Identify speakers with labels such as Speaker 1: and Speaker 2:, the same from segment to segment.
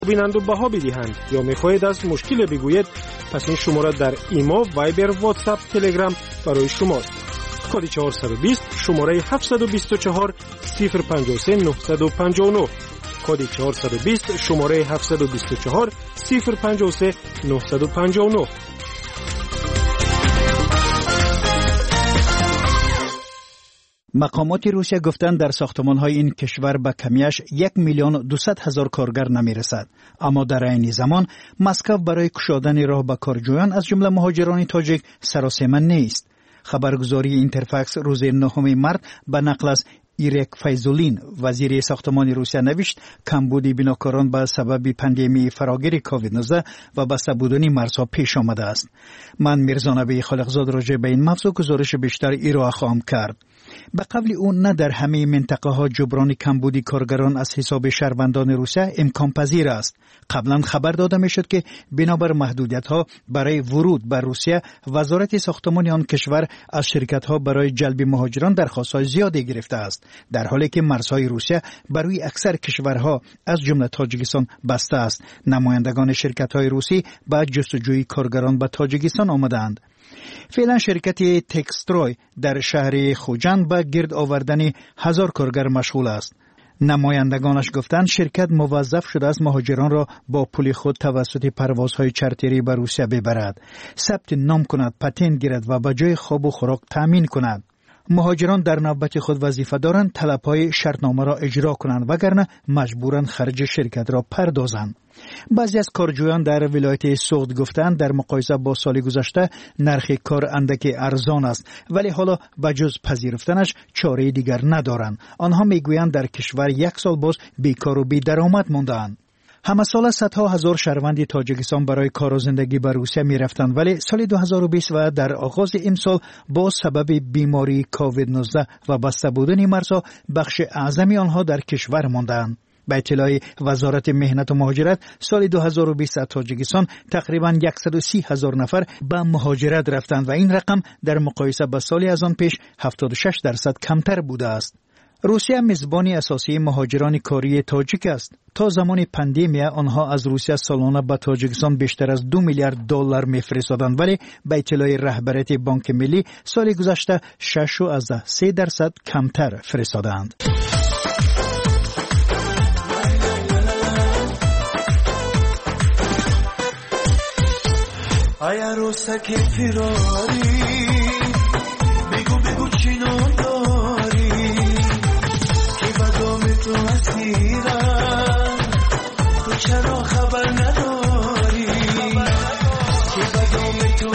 Speaker 1: بینند و بها بدهند یا میخواهید از مشکل بگوید، پس این شماره در ایما، وایبر، واتساپ، تلگرام برای شماست. کد 420 شماره 724 053 959. کد 420 شماره 724 053 959.
Speaker 2: مقامات روسیه گفتند در ساختمان‌های این کشور به کمیش 1,200,000 کارگر نمی‌رسد، اما در عین زمان مسکو برای گشادن راه به کارجویان از جمله مهاجران تاجیک سراسیمه نیست. خبرگزاری اینترفاکس روز 9 مارس به نقل از ایرک فیزولین وزیر ساختمان روسیه نوشت کمبود بناکاران به سبب پاندمی فراگیر کووید 19 و بسته بودن مرزها پیش آمده است. من میرزا نبی خالقزاد راجع به این موضوع گزارش بیشتر ارائه خواهم کرد. به قول او نه در همه منطقه ها جبران کمبودی کارگران از حساب شهروندان روسیه امکان پذیر است. قبلا خبر داده می شد که بنابر محدودیت ها برای ورود به روسیه وزارت ساختمان آن کشور از شرکت ها برای جلب مهاجران درخواست های زیادی گرفته است، در حالی که مرزهای روسیه برای اکثر کشورها از جمله تاجیکستان بسته است. نمایندگان شرکت های روسی به جستجوی کارگران به تاجیکستان آمدند. فعلا شرکت تکستروی در شهر خوجند به گرد آوردن 1000 کارگر مشغول است. نمایندگانش گفتند شرکت موظف شده است مهاجران را با پول خود توسط پروازهای چارتری به روسیه ببرد، ثبت نام کند، پتنت گیرد و به جای خواب و خوراک تامین کند. مهاجران در نوبت خود وظیفه دارند طلبهای شرطنامه را اجرا کنند، وگرنه مجبورند خرج شرکت را پردازند. بعضی از کارجویان در ولایت سوغد گفتند در مقایسه با سال گذشته نرخ کار اندک ارزان است، ولی حالا بجز پذیرفتنش چاره دیگر ندارند. آنها میگویند در کشور 1 سال باز بیکار و بی درآمد مانده‌اند. همه سال صدها هزار شهروند تاجیکستان برای کار و زندگی به روسیه می رفتند، ولی سال 2020 و در آغاز امسال با سبب بیماری کووید 19 و بسته بودن مرزها بخش اعظمی آنها در کشور ماندند. به اطلاع وزارت مهنت و مهاجرت سال 2020 در تاجیکستان تقریباً 130,000 نفر به مهاجرت رفتند و این رقم در مقایسه با سال از آن پیش 76% کمتر بوده است. روسیه میزبان اساسی مهاجران کاری تاجیک است. تا زمان پاندمی آنها از روسیه سالانه به تاجیکستان بیشتر از 2 میلیارد دلار میفرستادند، ولی به اطلاع رهبریت بانک ملی سال گذشته 6.3% کمتر فرستادند.
Speaker 3: ای عروسک فراری بگو بگو چی نام داری که بدام تو اسیرم تو چرا خبر نداری که بدام تو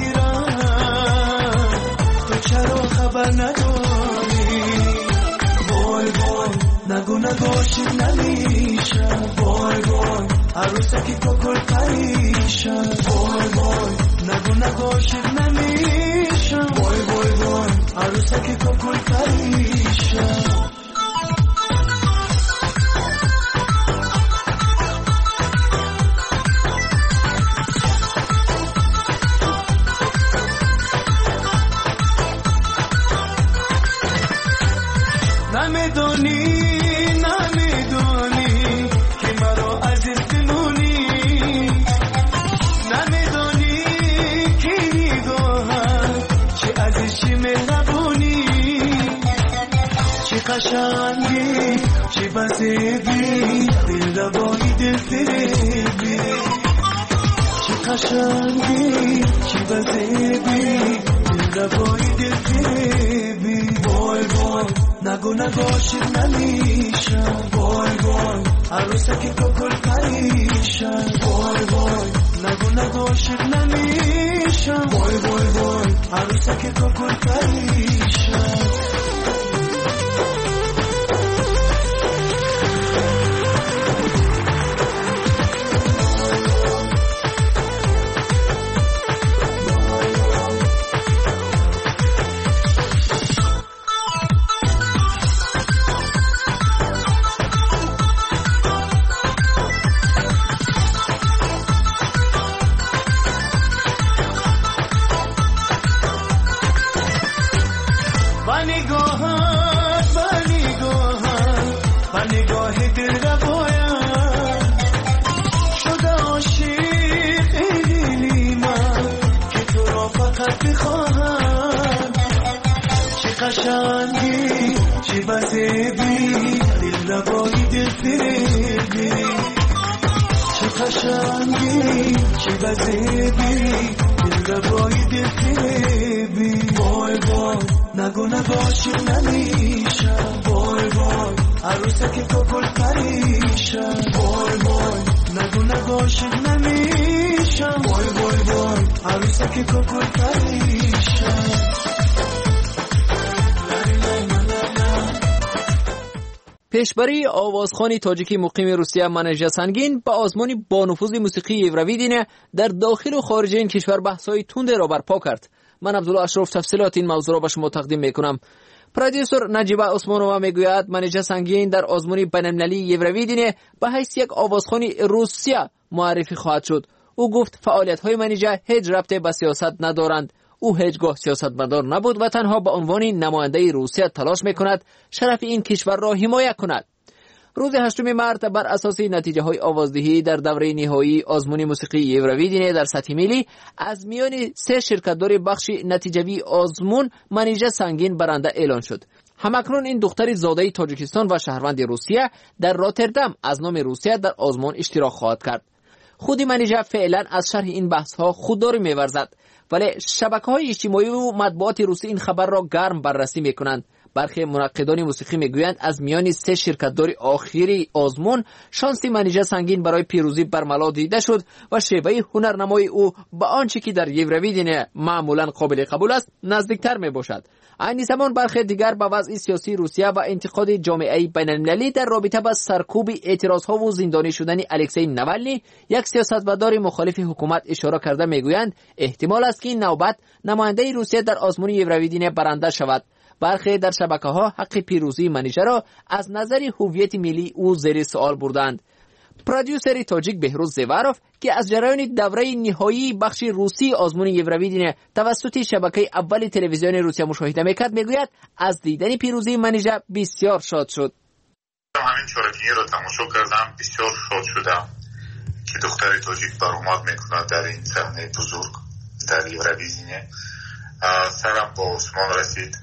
Speaker 3: اسیرم تو چرا خبر نداری وای وای نگو نگوش نمیشم وای وای عروسکی تو کل پریشم وای وای نگو نگوش نمیشم وای وای وای عروسکی تو کل پریشم قشنگی چی بزیدی دل روایی دل فریبی چی قشنگی چی بزیدی دل روایی دل فریبی وای وای نگو نگوش نمیشم وای وای عروسکی تو کل پریشم وای وای نگو نگوش نمیشم وای وای وای عروسکی تو کل پریشم Go بزیدی دل ربایی دل فریبی چه قشنگی چه بزیدی دل ربایی دل فریبی وای وای نگو نگاشی نمیشم وای وای عروسک تو گل پریشم وای وای نگو نگاشی نمیشم وای وای وای عروسک تو گل پریشم.
Speaker 4: پیشبری آوازخوان تاجیکی مقیم روسیه منیژه سنگین به آزمون با نفوذ موسیقی یورویدین در داخل و خارج این کشور بحث‌های تند را برپا کرد. من عبدالله اشرف تفصیلات این موضوع را به شما تقدیم میکنم. پرودیوسر نجیبه عثمانووا میگوید منیژه سنگین در آزمون بین‌المللی یورویدین به حیث یک آوازخوان روسیه معرفی خواهد شد. او گفت فعالیت‌های منیژه هیچ ربطی به سیاست ندارند. او هیچگاه سیاستمدار نبود و تنها به عنوان نماینده روسیه تلاش میکند شرف این کشور را حمایت کند. روز 8 مارس بر اساس نتیجه های آوازدهی در دوره نهایی آزمون موسیقی یورویدین در سطح ملی از میان 3 شرکت‌دار بخش نتیجوی آزمون منیژه سنگین برنده اعلان شد. همکنون این دختر زاده تاجیکستان و شهروند روسیه در راتردام از نام روسیه در آزمون اشتراک خواهد کرد. خود منیژه فعلا از شرح این بحث‌ها خودداری می‌ورزد، ولی شبکه‌های اجتماعی و مطبوعات روسی این خبر را گرم بررسی می‌کنند. برخی منقدان موسیقی میگویند از میان 3 شرکت‌دار آخری آزمون شانس منیژه سنگین برای پیروزی برملا دیده شد و شیوه هنرنمای او به آنچه که در یورویدین معمولا قابل قبول است نزدیکتر میباشد. این زمان برخی دیگر به وضع سیاسی روسیه و انتقاد جامعه بین‌المللی در رابطه با سرکوب اعتراضها و زندانی شدن الکسی ناوالنی، یک سیاستمدار مخالف حکومت، اشاره کرده میگویند احتمال است که این نوبت نماینده روسیه در آزمون یورویدین برنده شود. برخی در شبکه‌ها حق پیروزی منیژه را از نظر هویت ملی او زیر سوال بردند. پرودیوسر تاجیک بهروز زیواروف که از جریان دوره نهایی بخش روسی آزمون یورویدین توسط شبکه اول تلویزیون روسیه مشاهده میکرد میگوید از دیدن پیروزی منیژه بسیار شاد شد.
Speaker 5: همین چارگینی را تماشا کردم، بسیار شاد شدم که دختر تاجیک برآمد میکند در این صحنه بزرگ در یورویدین. سرم با آسمان رسید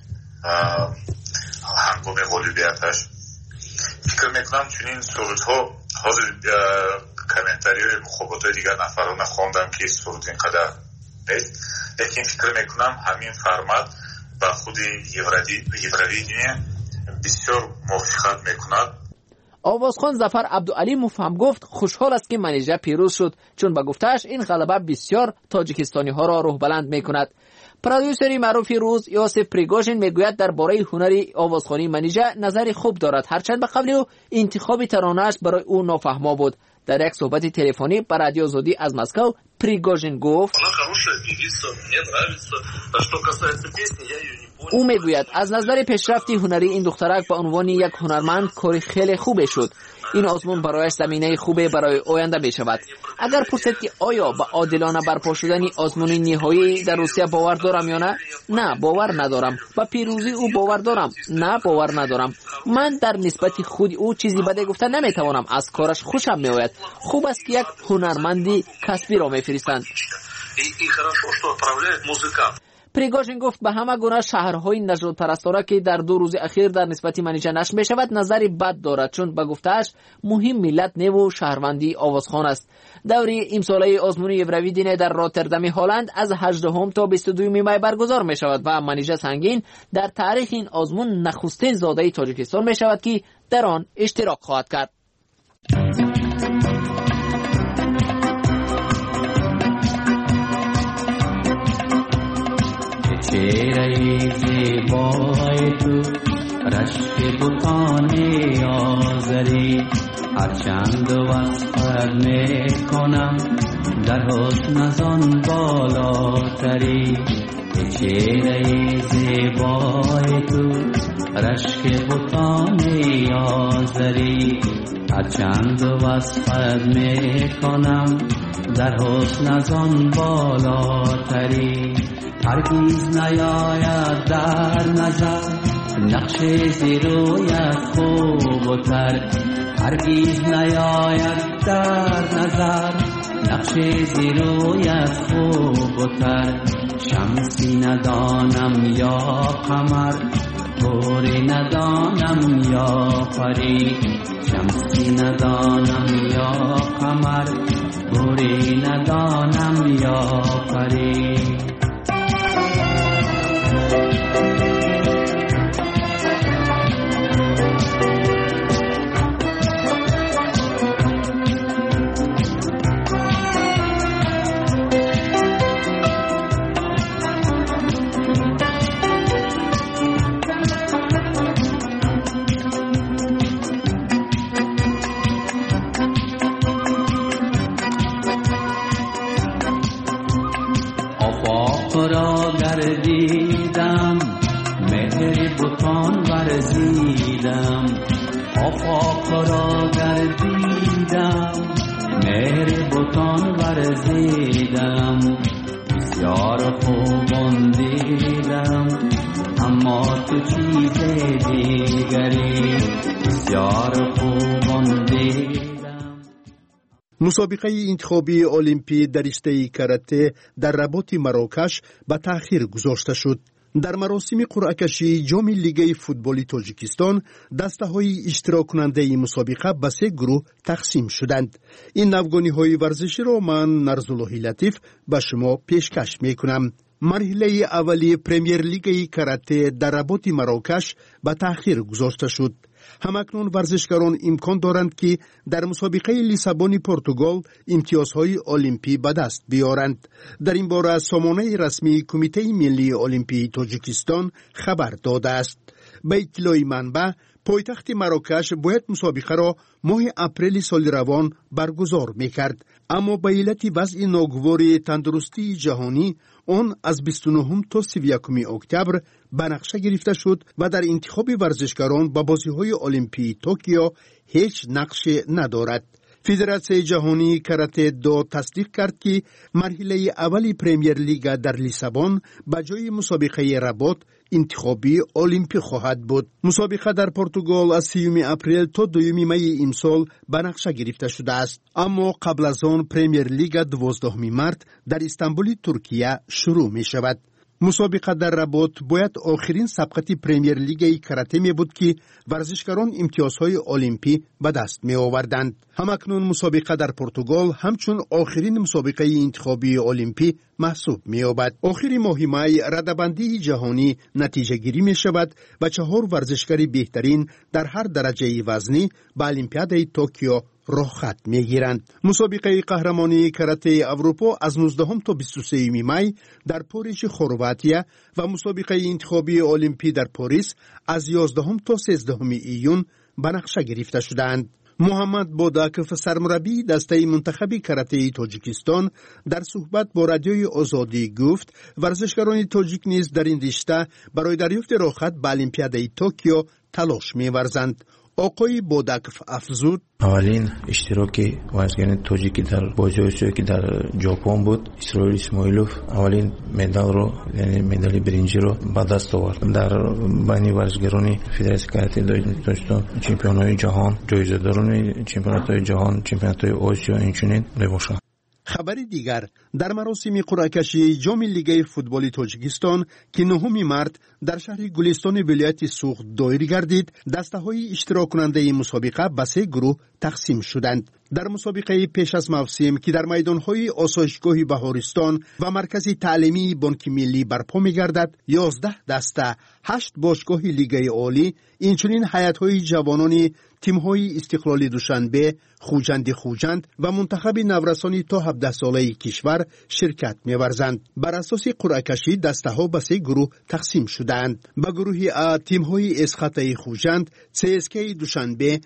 Speaker 5: هنگام غالبیتش. فکر میکنم چنین سرودها حاضر کامنتاری های مخابرات دیگر نفران خواندم که سرود اینقدر نیست، لیکن فکر میکنم همین فرمت با خود یورویدین بسیار موافقت میکند.
Speaker 4: آوازخوان ظفر عبدعلی مفهم گفت خوشحال است که منیژه پیروز شد، چون به گفتهش این غلبه بسیار تاجیکستانی ها را روح بلند میکند. پرودیوسری معروف روس یوسف پریگوژین میگوید درباره هنر آوازخوانی منیژه نظری خوب دارد، هرچند به قبل او انتخاب ترانه‌اش برای او نافهما بود. در یک صحبت تلفنی با رادیو زودی از مسکو پریگوژین گفت او میگوید از نظر پیشرفت هنری این دخترک به عنوان یک هنرمند کاری خیلی خوبه شد. این آزمون برایش زمینه خوبه برای آینده بشود. اگر پرسید که آیا به عادلانه برپا شدن آزمون نهایی در روسیه باور دارم یا نه؟ نه، باور ندارم. و پیروزی او باور دارم؟ نه، باور ندارم. من در نسبت خود او چیزی بده گفتن نمیتوانم. از کارش خوشم میآید. خوب است که یک هنرمندی کسبی را میفرستند. پریگوژین گفت به همه گونه شهرهای نژاد پرستانه که در 2 روز اخیر در نسبت منیژه نشر می شود نظری بد دارد، چون به گفتهش مهم ملت نو و شهروندی آوازخوان است. دوره امساله آزمون یورویدین در راتردام هلند از 18 تا 22 می برگزار می شود و منیژه سنگین در تاریخ این آزمون نخستین زاده تاجیکستان می شود که در آن اشتراک خواهد کرد.
Speaker 6: چهره زیبای تو رشک بتان آزری هرچند وصفت میکنم در حسن از آن بالاتری. چهره زیبای تو رشک بتان آزری هرچند وصفت میکنم در حسن از آن بالاتری. هرگز نیاید در نظر نقش زیرویت خوب و تر. هرگز نیاید در نظر نقش زیرویت خوب و تر. شمسی ندانم یا قمر بوری ندانم یا پری، شمسی ندانم یا قمر، بوری ندانم یا پری. را گردیدم، مهر بتان ورزیدم. آفاق را گردیدم، مهر بتان ورزیدم. بسیار خوبان دیدم، اما تو چیز دیگری. بسیار خوبان دیدم.
Speaker 7: مسابقه انتخابی المپی در رشته کاراته در رباط مراکش به تأخیر گذاشته شد. در مراسم قرعه کشی جام لیگ فوتبال تاجیکستان دسته‌های اشتراک کننده مسابقه به 3 گروه تقسیم شدند. این نوگانی‌های ورزشی را من نرزالله لطیف به شما پیشکش می‌کنم. مرحله اولی پرمیر لیگ کاراته در رباط مراکش به تأخیر گذاشته شد. همکنون ورزشکاران امکان دارند که در مسابقه لیسابون پرتغال امتیازهای المپی به دست بیارند. در این باره سامانه رسمی کمیته ملی المپی تاجیکستان خبر داده است. به اطلاع منبع، پایتخت مراکش باید مسابقه را ماه اپریل سال روان برگزار میکرد، اما به علت وضع ناگوار تندرستی جهانی آن از 29 تا 31 اکتبر به نقشه گرفته شد و در انتخاب ورزشکاران به بازی‌های المپی توکیو هیچ نقش ندارد. فدراسیون جهانی کاراته دو تصدیق کرد که مرحله اولی پرمیر لیگ در لیسابون به جای مسابقه رباط انتخابی المپی خواهد بود. مسابقه در پرتغال از 3 اپریل تا 2 می امسال به نقشه گرفته شده است، اما قبل از آن پرمیر لیگ 12 مارت در استانبول ترکیه شروع می شود. مسابقه در رباط باید آخرین سبقت پرمیر لیگ کاراته می بود که ورزشکاران امتیازهای المپی به دست می آوردند. همکنون مسابقه در پرتغال همچون آخرین مسابقه انتخابی المپی محسوب می یابد. آخر ماه می رده‌بندی جهانی نتیجه گیری می شود و 4 ورزشکار بهترین در هر درجه وزنی به المپیاد توکیو راه خط می گیرند. مسابقه قهرمانی کاراته اروپا از 19 تا 23 می در پاریس خرواتیا و مسابقه انتخابی المپی در پاریس از 11 تا 13 ایون به نقشه گرفته شدند. محمد بوداکف سرمربی دسته منتخب کاراته تاجیکستان در صحبت با رادیوی آزادی گفت ورزشکاران تاجیک نیز در این رشته برای دریافت راهخط به المپیاد توکیو تلاش می‌ورزند. آقای بوداکف افزود:
Speaker 8: اولین اشتراک ورزشکاران تاجیکی در بازی که در ژاپن بود، اسرائیل اسماعیلوف اولین مدال رو، یعنی مدال برنجی رو به دست آورد. در بین ورزشکاران فدراسیون کاراته تاجیکستان چمپیونای جهان، جایزه‌داران چمپیونات‌های جهان، چمپیونات‌های آسیا اینچنین میباشند.
Speaker 7: خبر دیگر در مراسم قرعه کشی جام لیگ فوتبال تاجیکستان که 9 مارت در شهر گلستان ولایت سوخت دایر گردید، دسته‌های اشتراک کننده مسابقه به 3 گروه تقسیم شدند. در مسابقه پیش از موسم که در میدان‌های آسایشگاه بهارستان و مرکز تعلیمی بانک ملی برپا می‌گردد، 11 دسته، 8 باشگاه لیگ عالی، اینچنین هیئت‌های جوانان تیم‌های استقلالی دوشنبه، خوجند و منتخب نورسانی تا 17 ساله کشور شرکت می‌ورزند. بر اساس قرعه کشی دسته‌ها به 3 گروه تقسیم شدند. به گروه A تیم‌های اسخطه خوجند، CSK دوشنبه،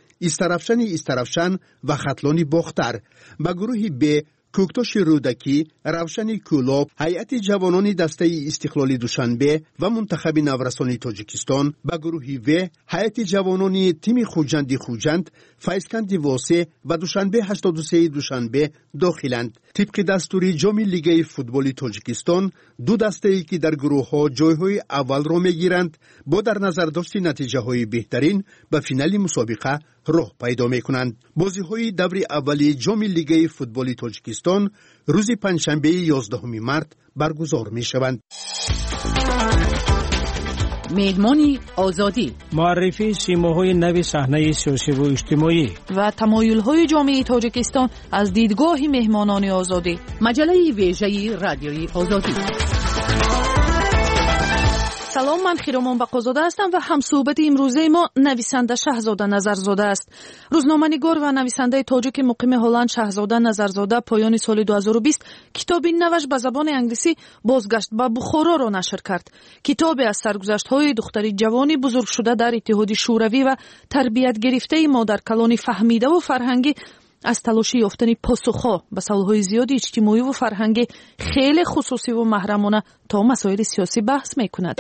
Speaker 7: استرافشن و خطلان باختر. به گروه B کوکتاش رودکی، روشن کولاب، هیئت جوانان دسته استقلالی دوشنبه و منتخب نورسانی تاجیکستان. به گروه و هیئت جوانان تیم خوجند، فیضکند واسه و دوشنبه 83 دوشنبه داخلند. طبق دستور جام لیگ فوتبال تاجیکستان، 2 دسته که در گروه ها جایهای اول را میگیرند با در نظر داشت نتیجه های بهترین به فینال مسابقه راه پیدا میکنند. بازی های دور اولی جام لیگ فوتبال تاجیکستان روز پنجشنبه 11 مارت برگزار می شوند.
Speaker 9: میدمانی آزادی،
Speaker 1: معرفی سیماهای نو صحنه سیاسی و اجتماعی
Speaker 9: و تمایل‌های جامعه تاجیکستان از دیدگاه مهمانان آزادی. مجله ویژه رادیوی آزادی. سلام، من خیرامان بقازاده هستم و همصحبت امروزه ما نویسنده شهزاده نظرزاده است. روزنامه‌نگار و نویسنده تاجیک مقیم هلند شهزاده نظرزاده پایان سال 2020 کتابی نوش به زبان انگلیسی بازگشت به بخارا را نشر کرد. کتاب از سرگذشت‌های دختری جوانی بزرگ شده در اتحاد شوروی و تربیت گرفته مادر کلان فهمیده و فرهنگی از تلاش یافتن پاسخ‌ها به سوال‌های زیادی اجتماعی و فرهنگی خیلی خصوصی و محرمانه تا مسائل سیاسی بحث می‌کند.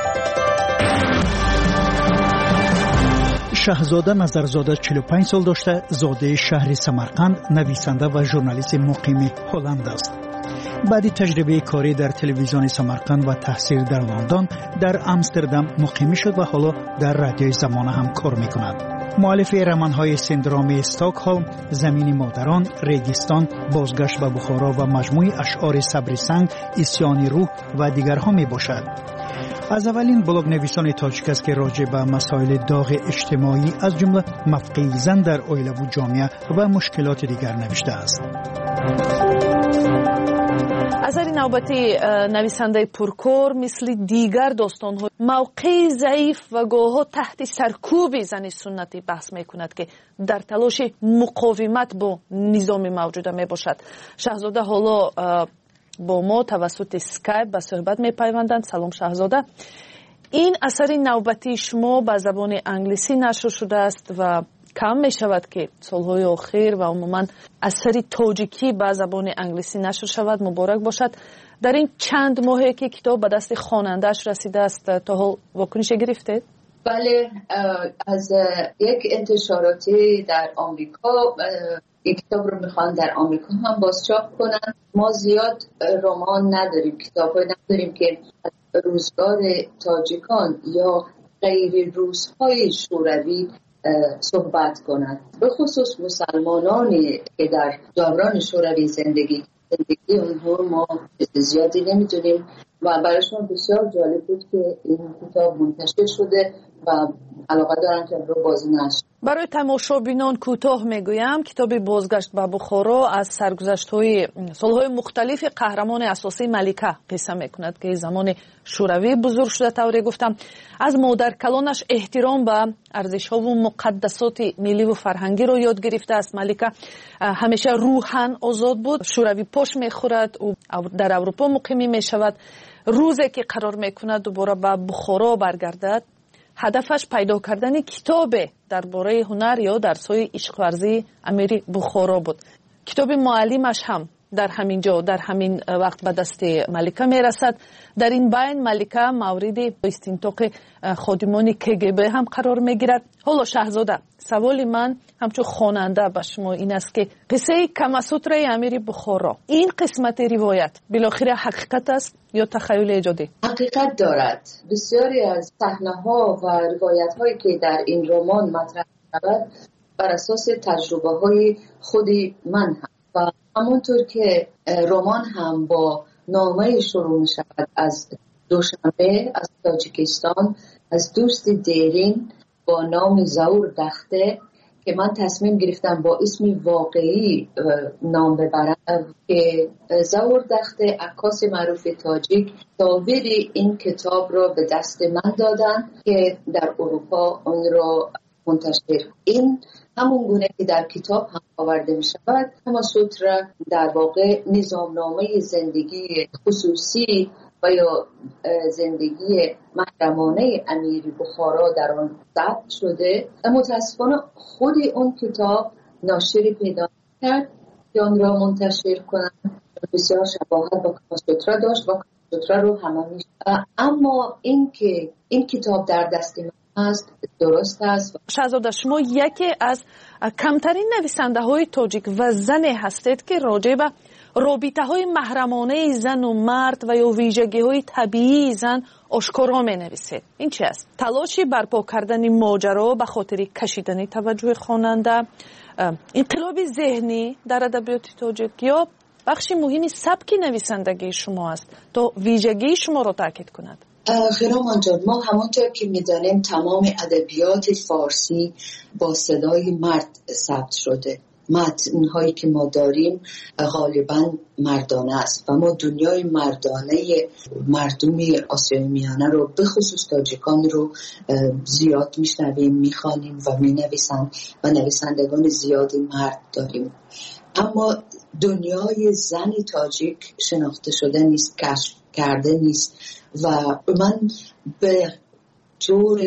Speaker 2: شهزاده نظرزاده 45 سال داشته، زاده شهر سمرقند، نویسنده و ژورنالیست مقیم هلند است. بعد تجربه کاری در تلویزیون سمرقند و تحصیل در لندن، در امستردام مقیم شد و حالا در رادیوی زمانه هم کار می‌کند. مؤلف رمان‌های سندروم استکهلم، زمین مادران، ریگستان، بازگشت به بخارا و مجموعه اشعار صبر سنگ، اسیان روح و دیگرها میباشد. از اولین بلاگ نویسان تاجیک است که راجع به مسائل داغ اجتماعی از جمله مفقود زن در عائله و جامعه و مشکلات دیگر نوشته است.
Speaker 9: اثر نوبتی نویسنده پرکار مثل دیگر داستان‌ها موقع ضعیف و گاه‌ها تحت سرکوب زن سنتی بحث می‌کند که در تلاش مقاومت با نظام موجوده میباشد. شهزاده حالا با ما توسط اسکایپ به صحبت می‌پیوندند. سلام شهزاده. این اثر نوبتی شما به زبان انگلیسی نشر شده است و کم می شود که سالهای آخر و عموما اثر تاجیکی به زبان انگلیسی نشر شود. مبارک باشد. در این چند ماهی که کتاب به دست خواننده‌اش رسیده است تا حال واکنش گرفته؟
Speaker 10: بله، از یک انتشاراتی در آمریکا این کتاب رو میخوان در آمریکا هم بازچاپ کنن. ما زیاد رمان نداریم، کتاب‌های نداریم که روزگار تاجیکان یا غیر روس‌های شوروی صحبت کنند. به خصوص مسلمانانی که در دوران شوروی زندگی اونها ما زیادی نمیدونیم و برایشون بسیار جالب بود که این کتاب منتشر شده و علاقه دارن که رو بازی نشد.
Speaker 9: برای تماشابینان کوتاه میگویم کتاب بازگشت به بخارا از سرگذشت‌های سالهای مختلف قهرمان اساسی ملکه قصه میکند که زمان شوروی بزرگ شده. طوری گفتم از مادر کلانش احترام به ارزش‌ها و مقدسات ملی و فرهنگی را یاد گرفته است. ملکه همیشه روحاً آزاد بود. شوروی پاش میخورد و در اروپا مقیم میشود. روزی که قرار میکند دوباره به بخارا برگردد، هدفش پیدا کردن کتاب درباره هنر یا درس‌های عشق ورزی امیر بخارا بود. کتاب معلمش هم در همین جا در همین وقت به دست ملکه میرسد. در این بین ملکه مورد استنطاق خادمان KGB هم قرار میگیرد. حالا شهزاده، سوال من همچون خواننده به شما این است که قصه کماسوتر امیر بخارا، این قسمت روایت بالاخره حقیقت است یا تخیل ایجادی؟
Speaker 10: حقیقت دارد. بسیاری از صحنه‌ها و روایت‌هایی که در این رمان مطرح شود بر اساس تجربه‌های خود من هم و همونطور که رمان هم با نامه شروع می شود از دوشنبه از تاجیکستان، از دوست دیرین با نام زور دخته که من تصمیم گرفتم با اسم واقعی نام ببرم که زور دخته عکاس معروف تاجیک تاویر این کتاب را به دست من دادن که در اروپا آن را منتشر. این همون گونه که در کتاب هم آورده می شود. کماسوتر در واقع نظامنامه زندگی خصوصی و یا زندگی محرمانه امیر بخارا در آن ثبت شده. متاسفانه خود اون کتاب ناشری پیدا کرد که آن را منتشر کنند. بسیار شباهت با کماسوتر داشت و کماسوتر رو همه می شود. اما این کتاب در دست من است، درست است.
Speaker 9: شهزاده، شما یکی از کمترین نویسنده های تاجیک و زن هستید که راجع به رابطه های محرمانه زن و مرد و یا ویژگی های طبیعی زن آشکارا می نویسید. این چی است؟ تلاشی برپا کردن ماجرا به خاطر کشیدن توجه خواننده، انقلاب ذهنی در ادبیات تاجیک یا بخشی مهمی سبک نویسندگی شما است تا ویژگی شما را تاکید کند؟
Speaker 10: خیرامان جان، ما همونطور که میدانیم تمام ادبیات فارسی با صدای مرد ثبت شده. متن‌هایی که ما داریم غالباً مردانه است و ما دنیای مردانه مردمی آسیای میانه رو به خصوص تاجیکان رو زیاد میشنویم، میخوانیم و مینویسند و نویسندگان زیادی مرد داریم. اما دنیای زن تاجیک شناخته شده نیست، کشف کرده نیست و من به طور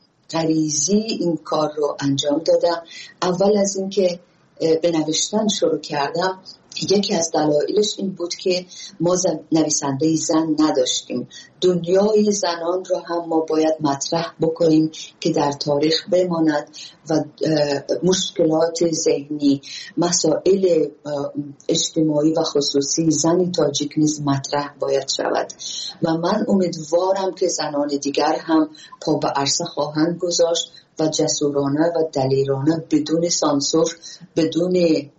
Speaker 10: غریزی این کار رو انجام دادم. اول از اینکه به نوشتن شروع کردم، یکی از دلایلش این بود که ما نویسنده زن نداشتیم. دنیای زنان رو هم ما باید مطرح بکنیم که در تاریخ بماند و مشکلات ذهنی، مسائل اجتماعی و خصوصی زن تاجیک نیز مطرح باید شود و من امیدوارم که زنان دیگر هم پا به عرصه خواهند گذاشت و جسورانه و دلیرانه بدون سانسور، بدون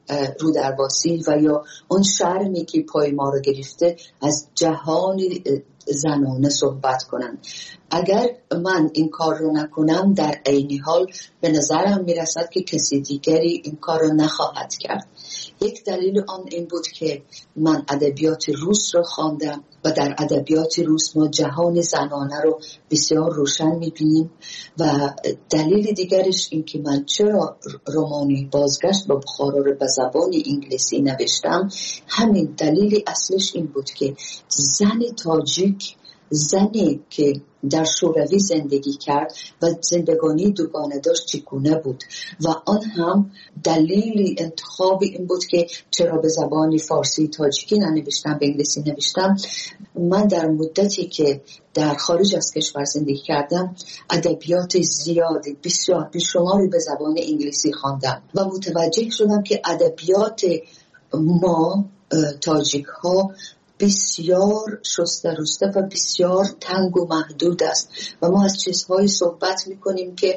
Speaker 10: رودرباسی و یا اون شرمی که پای ما رو گرفته از جهان زنانه صحبت کنند. اگر من این کار رو نکنم در عین حال به نظرم میرسد که کسی دیگری این کار رو نخواهد کرد. یک دلیل آن این بود که من ادبیات روس رو خواندم و در ادبیات روس ما جهان زنانه رو بسیار روشن میبینیم و دلیل دیگرش این که من چرا رمانی بازگشت به بخارا رو به زبان انگلیسی نوشتم، همین دلیل اصلش این بود که زن تاجیک، زنی که در شوروی زندگی کرد و زندگانی دوگانه داشت چگونه بود و آن هم دلیل انتخاب این بود که چرا به زبان فارسی تاجیکی ننوشتم، به انگلیسی نوشتم. من در مدتی که در خارج از کشور زندگی کردم ادبیات زیادی بسیار بیشماری به زبان انگلیسی خواندم و متوجه شدم که ادبیات ما تاجیک ها بسیار شسته رسته و بسیار تنگ و محدود است و ما از چیزهایی صحبت میکنیم که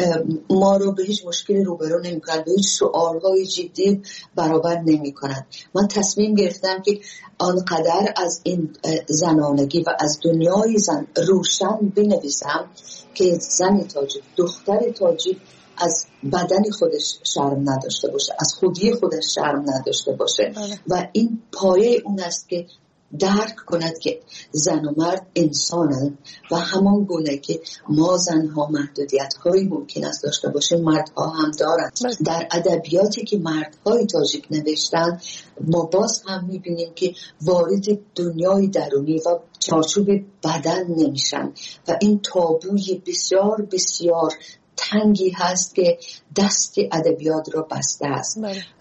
Speaker 10: ما رو به هیچ مشکلی روبرو نمیکنند، به هیچ شعارهای جدی برابر نمیکنند. من تصمیم گرفتم که آنقدر از این زنانگی و از دنیای زن روشن بنویسم که زن تاجیک، دختر تاجیک از بدن خودش شرم نداشته باشه، از خودی خودش شرم نداشته باشه و این پایه اون است که درک کند که زن و مرد انسانند و همان گونه که ما زنها محدودیت‌هایی ممکن است داشته باشیم، مردها هم دارند. در ادبیاتی که مردهای تاجیک نوشتن ما باز هم می‌بینیم که وارد دنیای درونی و چارچوب بدن نمیشن و این تابوی بسیار بسیار تنگی هست که دست ادبیات را بسته است.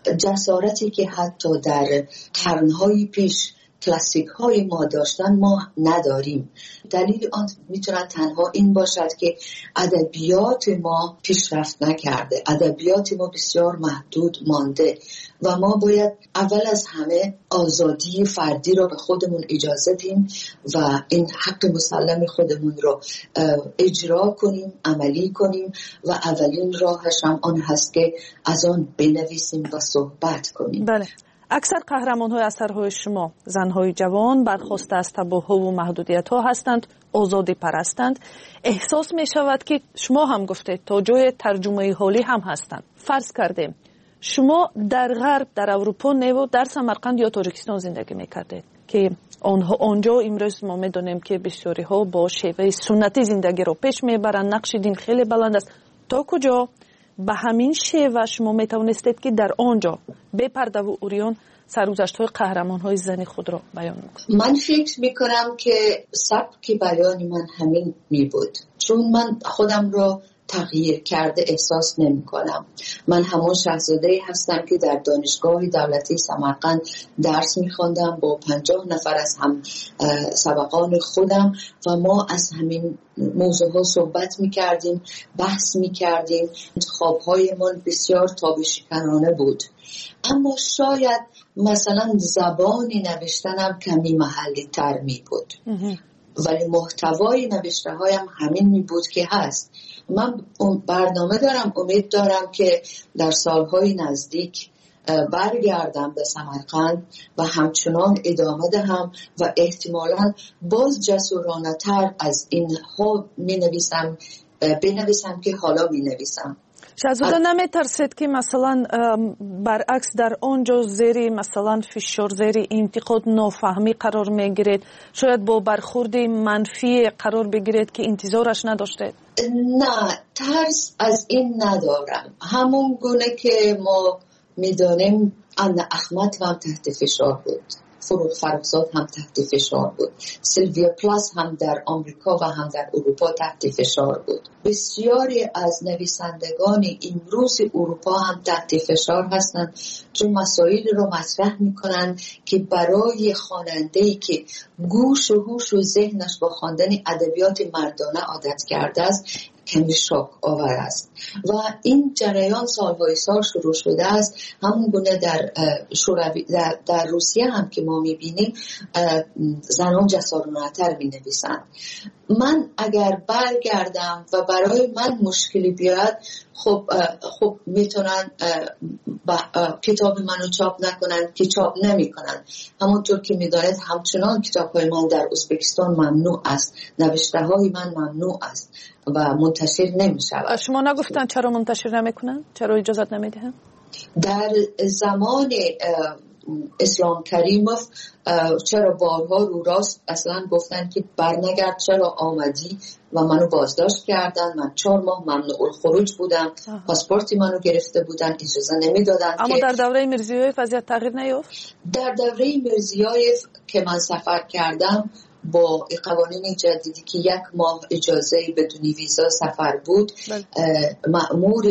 Speaker 10: جسارتی که حتی در قرن‌های پیش کلاسیک های ما داشتن ما نداریم. دلیل آن میتونه تنها این باشد که ادبیات ما پیشرفت نکرده، ادبیات ما بسیار محدود مانده و ما باید اول از همه آزادی فردی را به خودمون اجازه دیم و این حق مسلم خودمون رو اجرا کنیم، عملی کنیم و اولین راهش هم آن هست که از آن بنویسیم و صحبت کنیم.
Speaker 9: بله. اکثر قهرمان‌های اثرهای شما زن‌های جوان برخواسته از تبعها و محدودیت‌ها هستند، آزادی پرستند. احساس می‌شود که شما هم گفتید تا جای ترجمه حالی هم هستند. فرض کردیم شما در غرب، در اروپا و در سمرقند یا تاجیکستان زندگی می‌کردید که آنجا امروز ما می‌دانیم که بسیاری‌ها با شیوه سنتی زندگی را پیش می‌برند. نقش دین خیلی بلند است. تا کجا به همین شیوه شما میتوانستید که در آنجا به پرده و اوریان سرگذشت‌های قهرمان‌های زنی خود را بیان کنید؟
Speaker 10: من فکر میکنم که سبک بیان من همین میبود، چون من خودم را تغییر کرده احساس نمی کنم. من همون شاهزاده هستم که در دانشگاه دولتی سمرقند درس می خواندم با 50 نفر از هم سبقان خودم و ما از همین موضوع ها صحبت می کردیم، بحث می کردیم. انتخاب های من بسیار تابشکنانه بود، اما شاید مثلا زبانی نوشتنم کمی محلی تر می بود، ولی محتوای نوشته هایم همین می بود که هست. من برنامه دارم، امید دارم که در سالهای نزدیک برگردم به سمرقند و همچنان ادامه دهم و احتمالاً باز جسورانه تر از این ها بنویسم که حالا می نویسم.
Speaker 9: شهزاده نمیترسید که مثلا برعکس در آنجا زیر مثلا فشار، زیر انتقاد، نافهمی قرار میگیرید، شاید با برخورد منفی قرار بگیرید که انتظارش نداشتید؟
Speaker 10: نه، ترس از این ندارم. همون گونه که ما میدانیم انا احمد هم تحت فشار بود، فروغ فرخزاد هم تحت فشار بود، سیلویا پلاس هم در آمریکا و هم در اروپا تحت فشار بود. بسیاری از نویسندگان امروز اروپا هم تحت فشار هستند چون مسائلی رو مطرح میکنند که برای خواننده‌ای که گوش و هوش و ذهنش با خواندن ادبیات مردانه عادت کرده است کمی شاک آور است و این جریان سالهای سال شروع شده است. همون گونه در روسیه هم که ما میبینیم زنان جسارانه‌تر مینویسند. من اگر برگردم و برای من مشکلی بیاد، خب میتونن کتاب منو چاپ نکنن که چاپ نمیکنن. همونطور که میدانید همچنان کتاب‌های من در ازبکستان ممنوع است، نوشته های من ممنوع است و منتشر نمیشود.
Speaker 9: شما نگفتن چرا منتشر نمیکنن؟ چرا اجازت نمیدهن؟
Speaker 10: در زمان اسلام کریموف چرا بارها رو راست اصلا گفتن که برنگرد، چرا آمدی و منو بازداشت کردن. من 4 ماه ممنوع الخروج بودم، پاسپورتی منو گرفته بودن، اجازه نمیدادن.
Speaker 9: اما در دوره میرزیویف وضعیت تغییر نیافت؟
Speaker 10: در دوره میرزیویف که من سفر کردم با قوانین جدیدی که 1 ماه اجازه بدون ویزا سفر بود، مأمور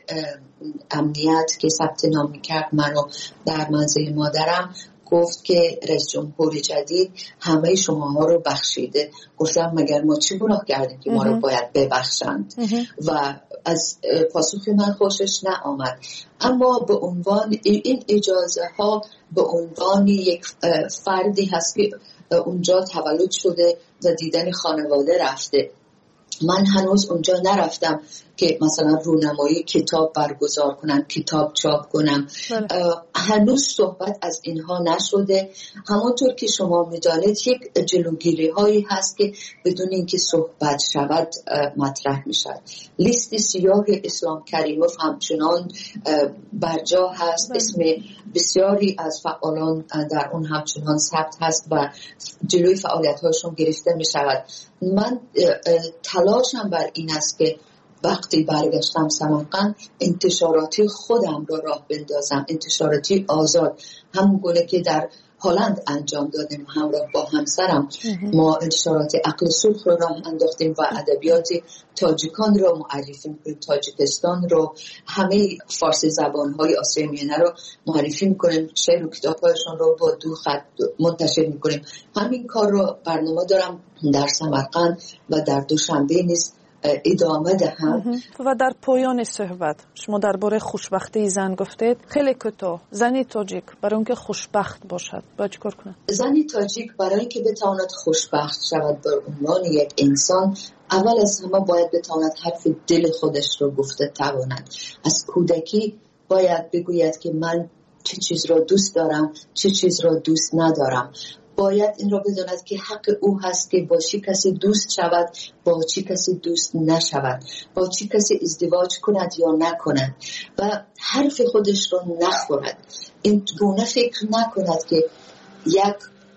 Speaker 10: امنیت که ثبت نام میکرد منو در منزل مادرم گفت که رئیس جمهور جدید همه شماها رو بخشیده. گفتم مگر ما چی گناه کردیم که ما رو باید ببخشند؟ و از پاسخ من خوشش نآمد. اما به عنوان این اجازه ها به عنوان یک فردی هست که اونجا تولد شده و دیدن خانواده رفته. من هنوز اونجا نرفتم که مثلا رونمایی کتاب برگزار کنم، کتاب چاپ کنم. هنوز صحبت از اینها نشده. همونطور که شما میدانید یک جلوگیری هایی هست که بدون اینکه صحبت شود مطرح میشد. لیست سیاه اسلام کریموف همچنان برجا هست، اسم بسیاری از فعالان در اون همچنان ثبت هست و جلوی فعالیت هاشون گرفته میشود. من تلاشم بر این است که وقتی برگشتم سمرقند انتشاراتی خودم را راه بندازم، انتشاراتی آزاد، همون گونه که در هلند انجام دادیم همراه با همسرم. ما انتشارات عقل صلح رو راه انداختیم و ادبیات تاجیکان رو معرفی میکنیم، تاجیکستان رو، همه فارسی زبان‌های آسیای میانه رو معرفی میکنیم، شعر و کتاب‌هایشون رو با 2 خط منتشر میکنیم. همین کار رو برنامه دارم در سمرقند و در دوشنبه نیز ادامه دهم.
Speaker 9: و در پایان صحبت شما درباره خوشبختی زن گفتید. خیلی کوتاه، زنی تاجیک برای اینکه خوشبخت باشد باید چیکار کنه؟
Speaker 10: زنی تاجیک برای اینکه بتواند خوشبخت شود به عنوان یک انسان، اول از همه باید بتواند حرف دل خودش رو گفته تواند. از کودکی باید بگوید که من چه چیز را دوست دارم، چه چیز را دوست ندارم. باید این را بداند که حق او هست که با چی کسی دوست شود، با چی کسی دوست نشود، با چی کسی ازدواج کند یا نکند و حرف خودش را نخورد. این گونه فکر نکند که یک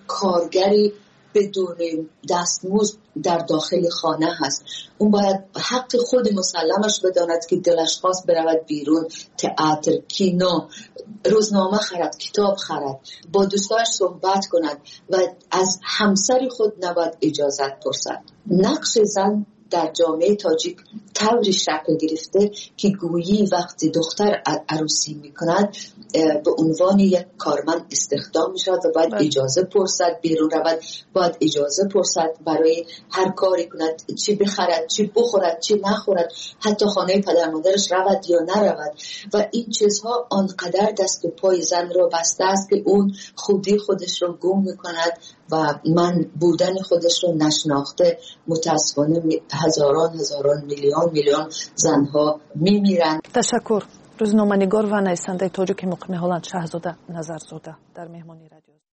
Speaker 10: کارگری بدون دستمزد در داخل خانه هست. اون باید حق خود مسلمش بداند که دلش خواست برود بیرون، تئاتر، کینو، روزنامه خرد، کتاب خرد، با دوستاش صحبت کند و از همسر خود نباید اجازت پرسد. نقش زن در جامعه تاجیک طوری شکل گرفته که گویی وقتی دختر عروسی میکند به عنوان یک کارمند استخدام میشود و باید اجازه پرسد بیرون رود، باید اجازه پرسد برای هر کاری کند، چی بخرد، چی بخورد، چی نخورد، حتی خانه پدر مادرش رود یا نرود. و این چیزها آنقدر دست و پای زن را بسته است که اون خودی خودش را گم میکند و من بودن خودش رو نشناخته. متاسفانه هزاران میلیون زنها میمیرند.
Speaker 9: تشکر. روزنامه‌نگار و نویسنده تاجیک مقیم هلند شهزاده نظرزاده در مهمانی رادیو